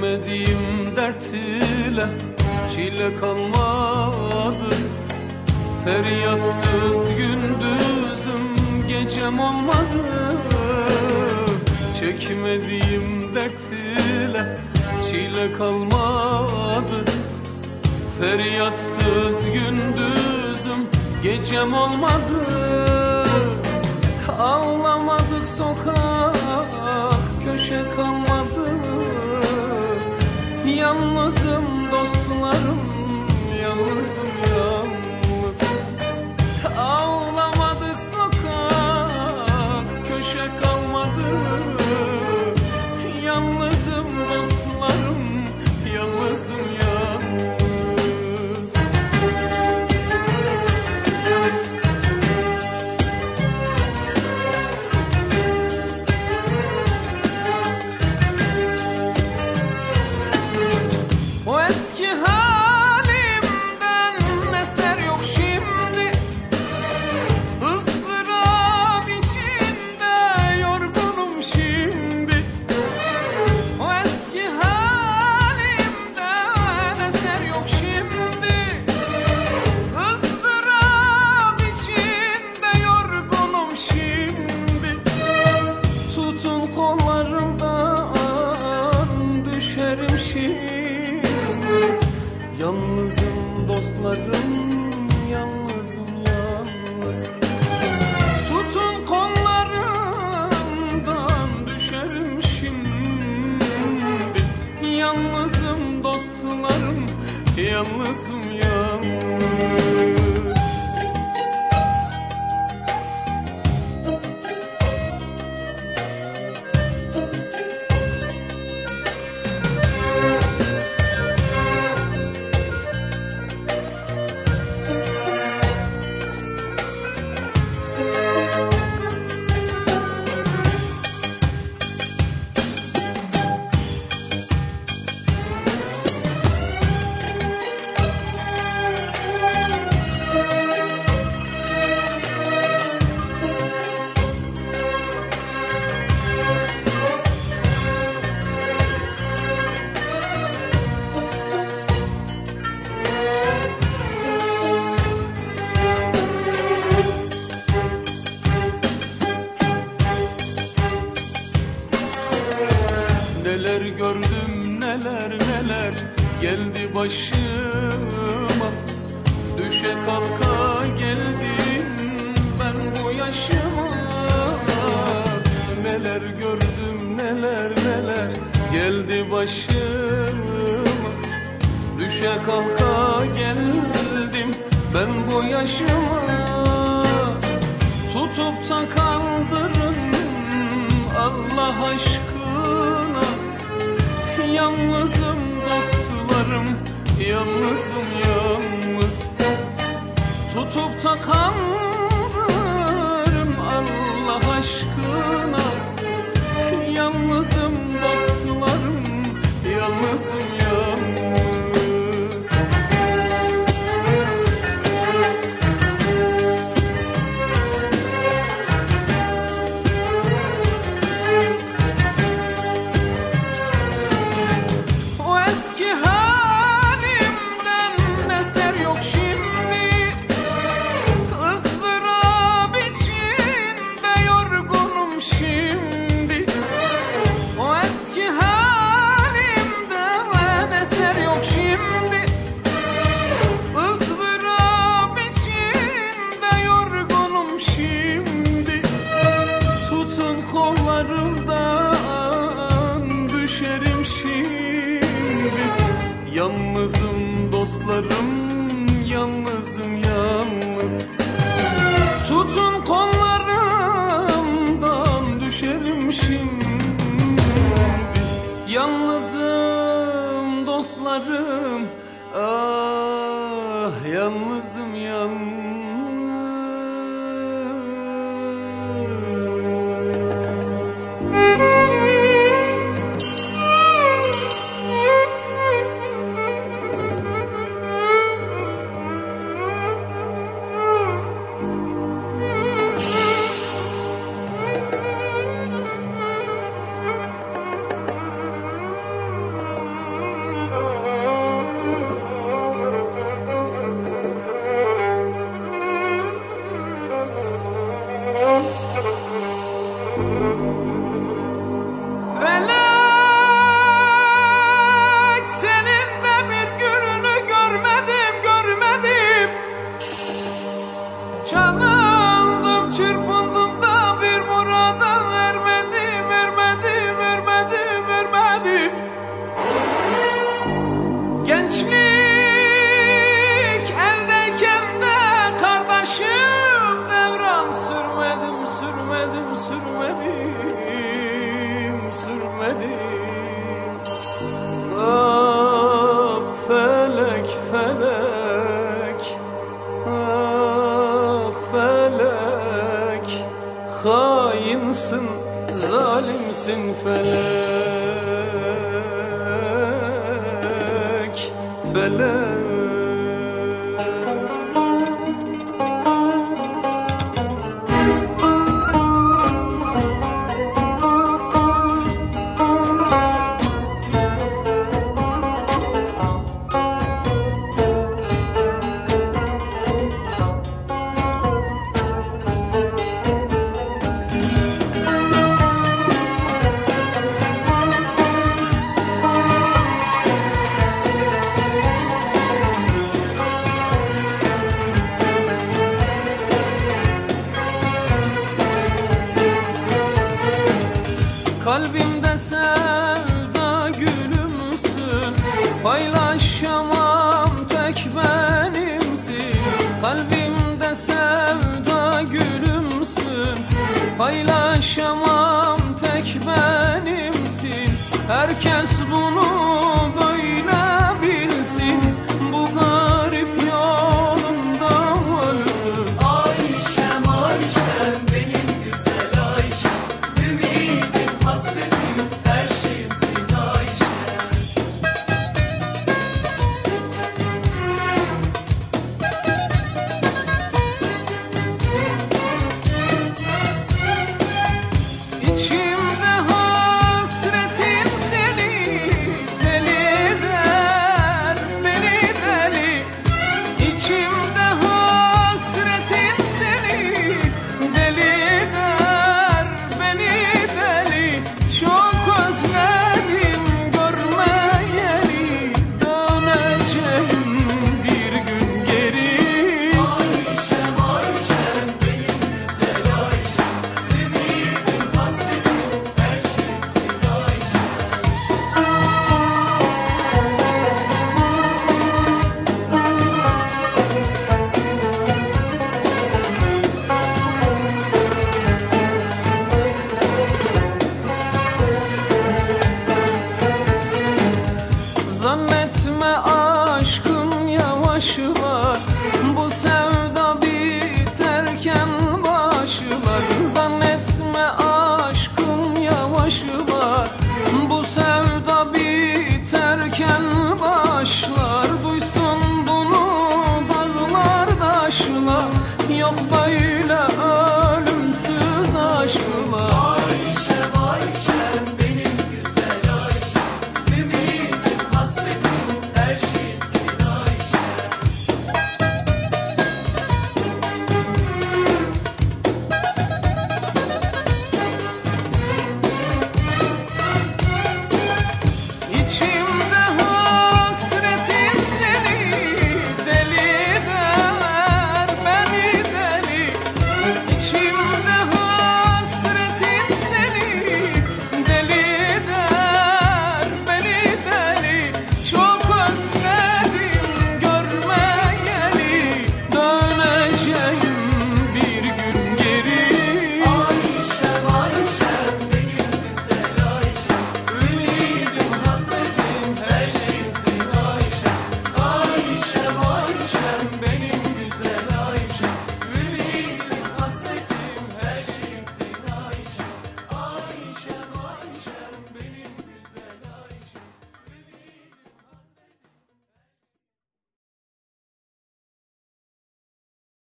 Çekmediğim dert ile çile kalmadı. Feryatsız gündüzüm gecem olmadı. Çekmediğim dert ile çile kalmadı. Feryatsız gündüzüm gecem olmadı. Ağlamadık sokak köşe kalmadı. Yalnızım dostlarım, yalnızım yalnız. Ağlamadık sokak köşe kalmadı. Yalnızım dostlarım, yalnızım yalnız. O eski halimden eser yok şimdi. Izdırap içinde yorgunum şimdi. O eski halimden eser yok şimdi. Izdırap içinde yorgunum şimdi. Tutun kollarımdan düşerim şimdi. Yalnızım dostlarım, yalnızım yalnız. Tutun kollarımdan düşerim şimdi. Yalnızım dostlarım, yalnızım yalnız. Neler gördüm neler neler geldi başıma. Düşe kalka geldim ben bu yaşıma. Neler gördüm neler neler geldi başıma. Düşe kalka geldim ben bu yaşıma. Tutup da kaldırın Allah aşkına. Yalnızım dostlarım, yalnızım yalnız. Tutup da kaldırın Allah aşkına. Yalnızım dostlarım, yalnızım yalnız. Yalnızım dostlarım, yalnızım yalnız. Tutun kollarımdan düşerim şimdi. Yalnızım dostlarım, ah yalnızım yalnız. felek, felek. Kalbimde sevda gülümsün, paylaşamam tek benimsin. Kalbimde sevda gülümsün, paylaşamam tek benimsin. Herkes